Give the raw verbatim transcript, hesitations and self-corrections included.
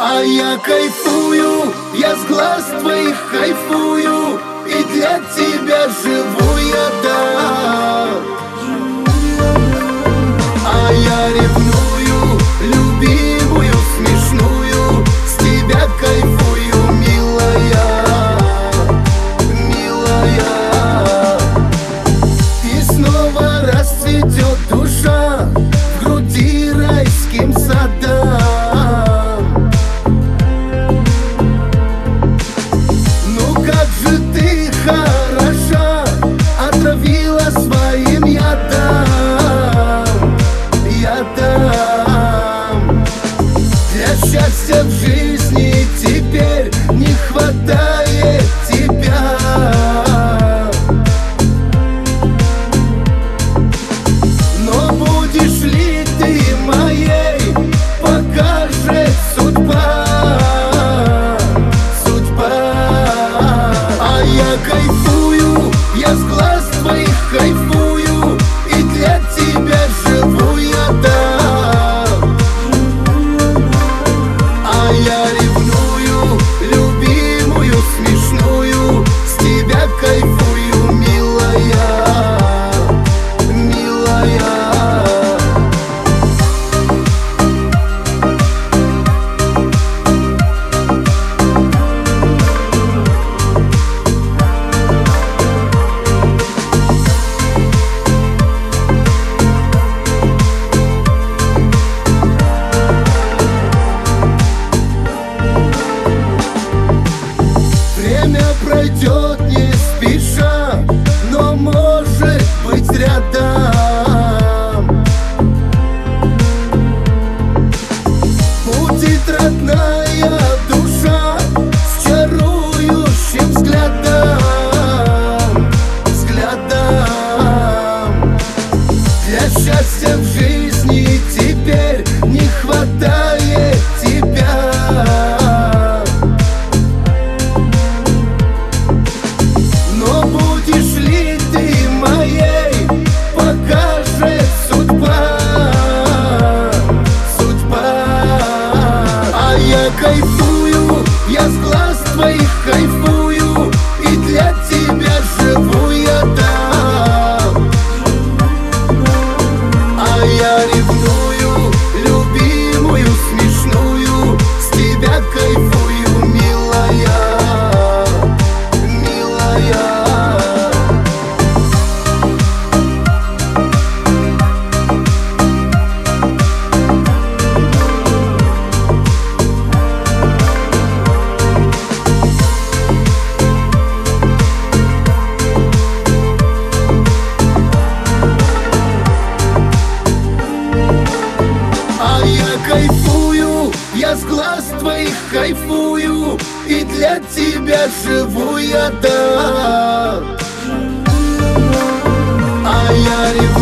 А я кайфую, я с глаз твоих кайфую, и для тебя живу я, да. А я ревную, любимую, смешную, с тебя кайфую, милая, милая. И снова расцветет душа в груди райским садам. Своим я дам, я дам. Для счастья в жизни теперь не хватает тебя. Но будешь ли ты моей, покажет судьба, судьба. А я кайфую, я с глаз твоих кайфую, и для тебя живу я, да. А я ревную, любимую, смешную, с тебя кайфую, милая, милая. Пройдет не спеша, но может быть рядом. Будет родная душа с чарующим взглядом, взглядом. Для счастья в жизни теперь не хватает тебя. Кайфую, я с глаз твоих кайфую, и для тебя живу я, да. А я ревную, любимую, смешную, с тебя кайфую, милая, милая. Кайфую, я с глаз твоих кайфую, и для тебя живу я, да. А я ревную.